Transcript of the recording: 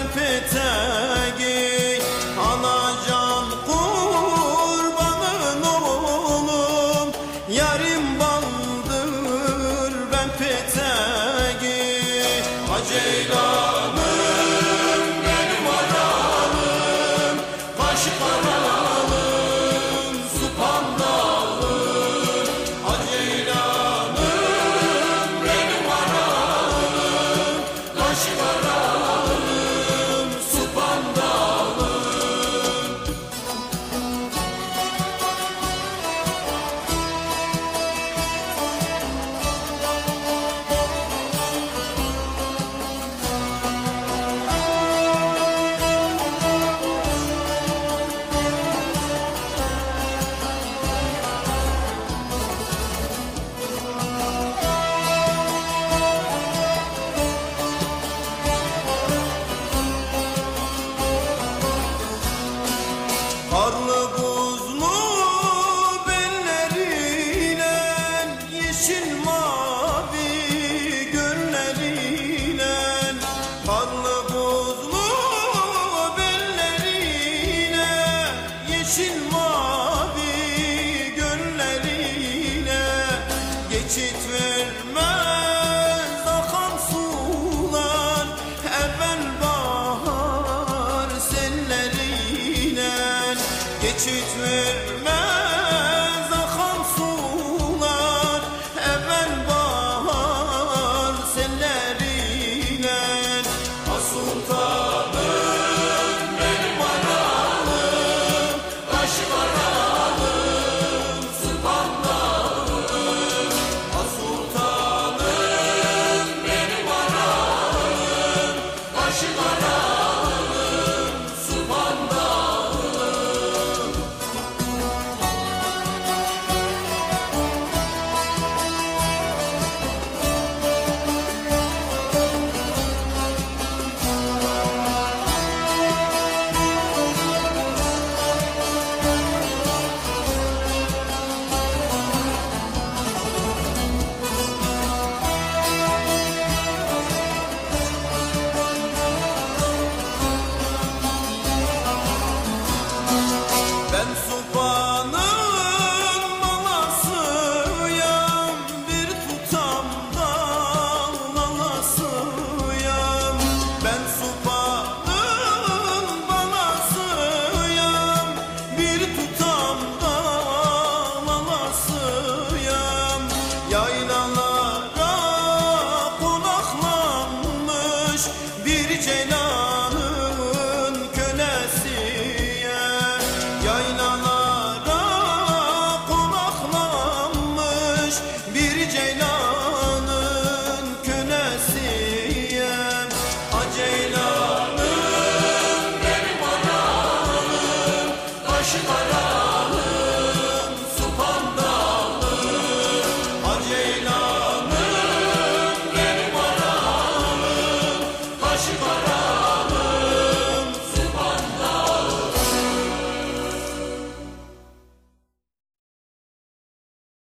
peteği, anacan kurbanın oğlum, yarim baldır ben peteği. Ceylanım benim anamım, başı karalım supandalım. Ceylanım benim anamım, başı karalım supandalım. Karlı buzlu belleriyle, yeşil mavi gölleriyle. Karlı buzlu belleriyle, yeşil mavi gölleriyle. Geçit vermez akan sular, evvel bahar selleriyle. Geçit vermez akan sular, evvel bahar selleriyle. Sultanım benim anamım, başı karalım supandalım. Sultanım benim anamım, başı karalım supandalım. Ben sopanın malasıyam, bir tutam dal malasıyam. Ben sopanın malasıyam, bir tutam dal malasıyam. Yaylalara konaklanmış bir ceylanın kölesiyem. Yaylalara konaklanmış bir ceylanın kölesiyem. Ceylanım benim anamım, başı